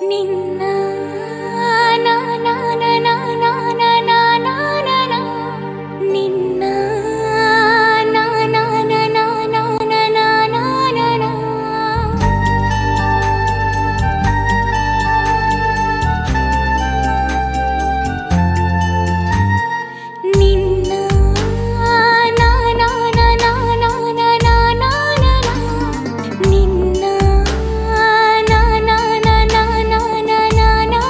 ನಿನ್ನ ನಾ ನಾ ನಾ ನಾ ನಾ ನಾ ನಾ ನಾ ನಾ ನಿನ್ನ ನಾ ನಾ ನಾ ನಾ ನಾ ನಾ ನಾ ನಾ ನಿನ್ನ ನಾ ನಾ ನಾ ನಾ ನಾ ನಾ ನಾ ನಿನ್ನ ನಾ ನಾ ನಾ ನಾ ನಾ ನಾ ನಾ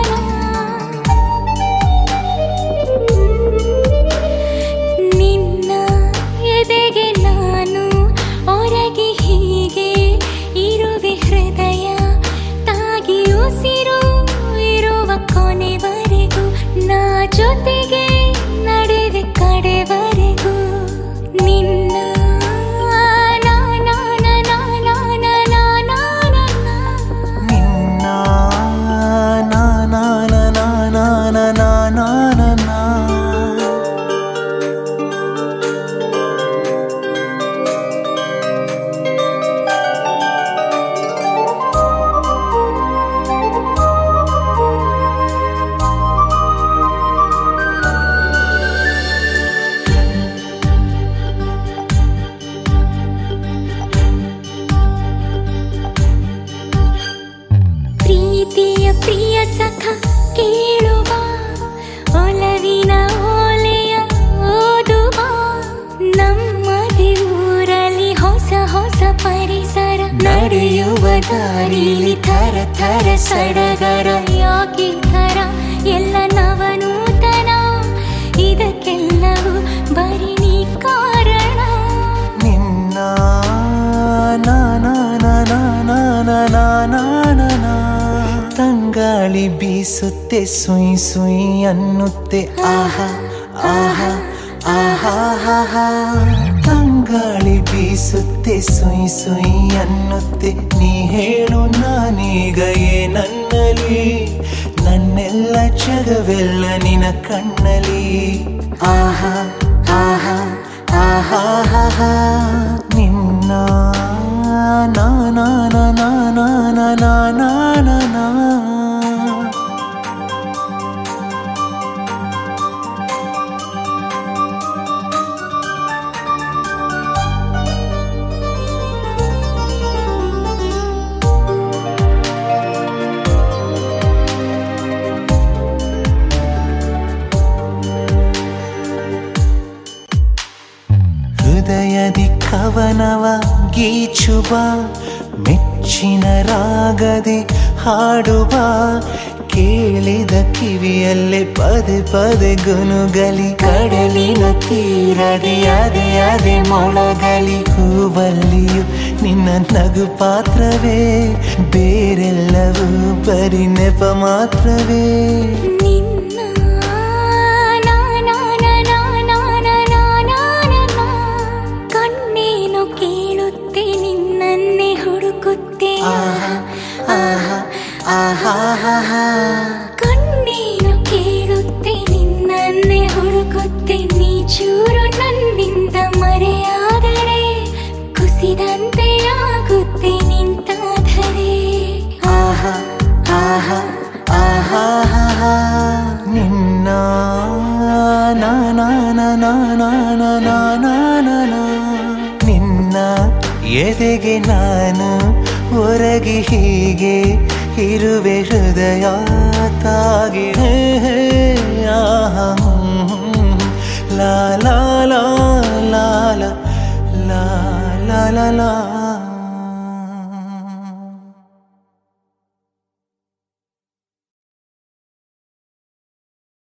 ನಿನ್ನ ಎದೆಗೆ ನಾನು ಹೊರಗೆ ಹೀಗೆ ಇರುವೆ ಹೃದಯ ತಾಗಿ ಉಸಿರು ಇರುವ ಕೊನೆವರೆಗೂ ನಾ ಜೊತೆಗೆ ನಡೆವೆ ಕಡೆವರೆಗೂ ನಿನ್ನ ನಾ ನಾ ನಾ ನಾ ನಾ ನಾ ನಾ ನಾ ನಿನ್ನ ನಾ ನಾ ನಾ ನಾ ನಾ ನಾ ನಾ ನಾ ನಾ ಪ್ರೀತಿಯ ಪ್ರಿಯ ಸಖ ಕೇಳುವ ಒಲವಿನ ಓಲೆಯ ಓದುವ ನಮ್ಮದೇ ಊರಲ್ಲಿ ಹೊಸ ಹೊಸ ಪರಿಸರ ನಡೆಯುವ ದಾರಿಲಿ ಥರ ಥರ ಸಡಗರ ಯಾಕೆ ಥರ ಎಲ್ಲ ನವನೂತನ ಇದಕ್ಕೆಲ್ಲವೂ ಬರೀ ನೀ ಕಾರಣ ನಿನ್ನ ನಾ ನಾ ನಾ ನಾ ನಾ ನಾ ನಾ ನಾ ನಾ ತಂಗಾಳಿ ಬೀಸುತ್ತೆ ಸುಯಿ ಸುಯಿ ಅನ್ನುತ್ತೆ ಆಹಾ ಆಹಾ ಆಹಾ ಆಹಾ ತಂಗಾಳಿ ಬೀಸುತ್ತೆ ಸುಯಿ ಸುಯಿ ಅನ್ನುತ್ತೆ ನೀ ಹೇಳು ನಾನೀಗ ಏನನ್ನಲಿ ನನ್ನೆಲ್ಲ ಜಗವೆಲ್ಲ ನಿನ ಕಣ್ಣಲಿ ಆಹಾ ಆಹಾ ಆಹಾ ಆಹಾ ನಿನ್ನ ನಾ ನಾ ನಾ ನಾ ನಾ ನಾ ನಾ ನಾ ನಾ ಹೃದಯದಿ ಕವನವ ಗೀಚುವ ಮೆಚ್ಚಿನ ರಾಗದೆ ಹಾಡುವ ಕೇಳಿದ ಕಿವಿಯಲ್ಲೇ ಪದೇ ಪದೇ ಗುನುಗಲಿ ಕಡಲಿನ ತೀರದೆ ಅದೇ ಅದೇ ಮೊಳಗಲಿ ಹೂವಲ್ಲಿಯೂ ನಿನ್ನ ನಗು ಪಾತ್ರವೇ ಬೇರೆಲ್ಲವೂ ಬರೀ ನೆಪ ಮಾತ್ರವೇ ನಿನ್ನ ನಾ ನಾ ನಾ ನಾ ನಾ ನಾ ನಾ ಕಣ್ಣೇನು ಕೇಳುತ್ತೆ ನಿನ್ನನ್ನೇ ಹುಡುಕುತ್ತೆ ಆಹಾ ಆಹಾ ಆಹಾ ಆಹಾ ಕಣ್ಣೇನು ಕೇಳುತ್ತೆ ನಿನ್ನನ್ನೇ ಹುಡುಕುತ್ತೆ ನೀ ಚೂರು ನನ್ನಿಂದ ಮರೆಯಾದರೆ ಕುಸಿದಂತೆ ಆಗುತ್ತೆ ನಿಂತಾದರೆ ಆಹಾ ಆಹಾ ಆಹಾ ಆಹಾ ನಿನ್ನ ನಾ ನಾ ನಾ ನಾ ನಾ ನಾ ನಾ ನಾ ನಾ ನಾ ನಿನ್ನ ಎದೆಗೆ ನಾನು ಹೊರಗೆ ಹೀಗೆ ಇರುವೆ ಹೃದಯ ತಾಗಿ ಆಹಾ ಲಾ ಲಾ ಲಾ ಲಾ ಲಾ ಲಾ ಲಾ ಲಾ